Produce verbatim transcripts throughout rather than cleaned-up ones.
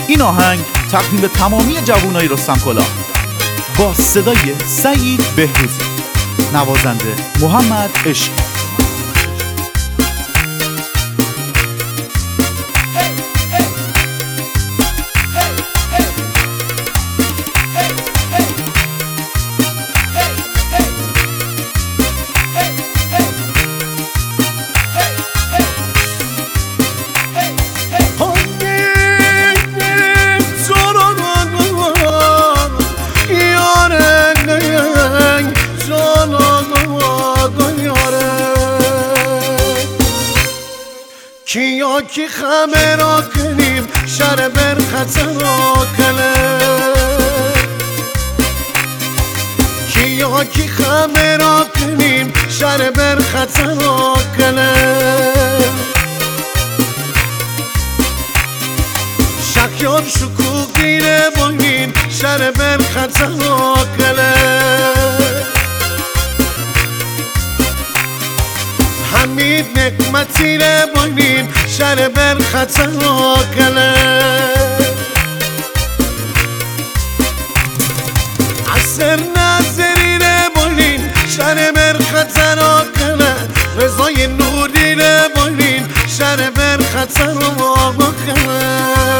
این آهنگ تقدیم به تمامی جوانای رستمکلا با صدای سعید بهروزی، نوازنده محمد عشقی. کیا کی خمه را کنیم شر بر خطر را کنه کیا کی خمه را کنیم شر بر خطر را کنه شکیان شکو گیره بایین شر بر خطر را کنه حمید نکمتی ره بایین شر بر خطر را کنه عصر نظری ره بایین شر بر خطر را کنه رضای نوری ره بایین شر بر خطر را کنه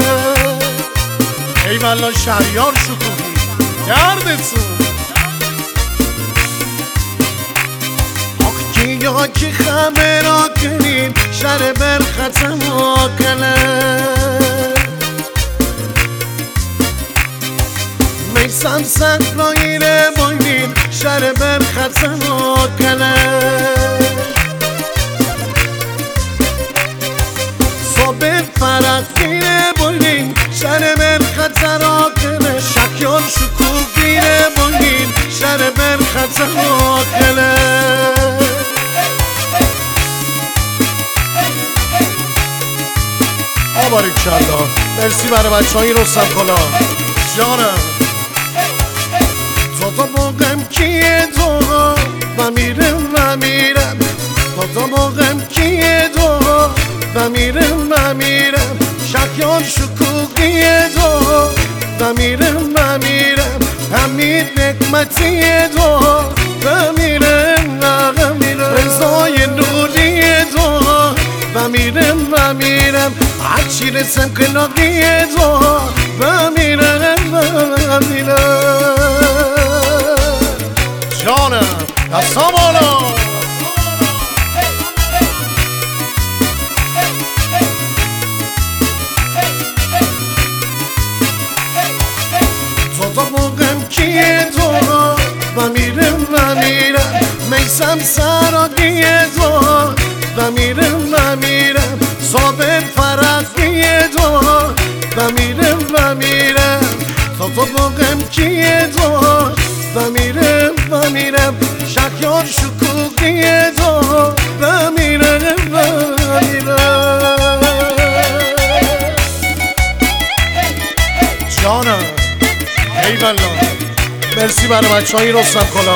ای والا شهریار شکوهی گردتون یا کی خمه را کنین شر بر خطر را کنه میسم سقرایی ره بایین شر بر خطر را کنه صابر فرقی ره بایین شر بر خطر را کنه شکیان شکوفی ره بایین شر بر خطر را کنه باریکالله. مرسی برای بچه های رستمکلا جانم. تا تا باقم کیه تو و میرم و میرم تا تا باقم کیه تو و میرم و میرم شکیان شکوکیه تو و میرم و میرم حمید نکمتیه تو و میرم و میرم رضای نوریه تو و میرم و میرم هرچی رسم کناقیه تو و میرم و میرم جانم دستا بالا تا تا موقعم کیه تو و میرم و میرم میسم سراقیه تو و میرم و میرم صابر فرقیه تو و میرم و میرم تا تا موقعم کیه تو و میرم و میرم شکیان شکوکیه تو و میرم و میرم جانم ای والله. مرسی برای بچه های رستمکلا.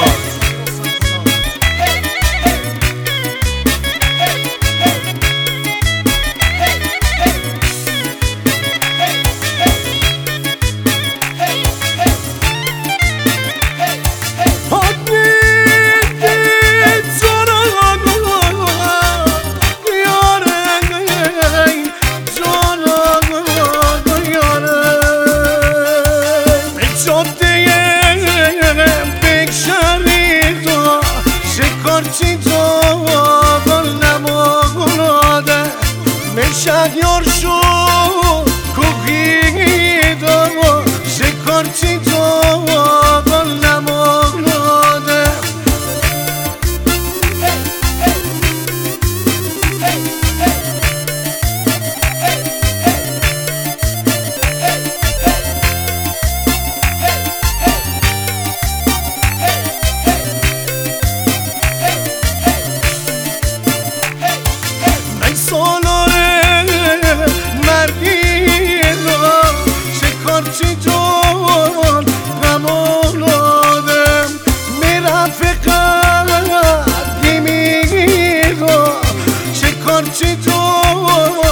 شهریار شو کوکی دارو شکارچی تو گل نماده من سالاره مردی را شکارچی جان نمالادم میرم فقط دیمی را شکارچی جان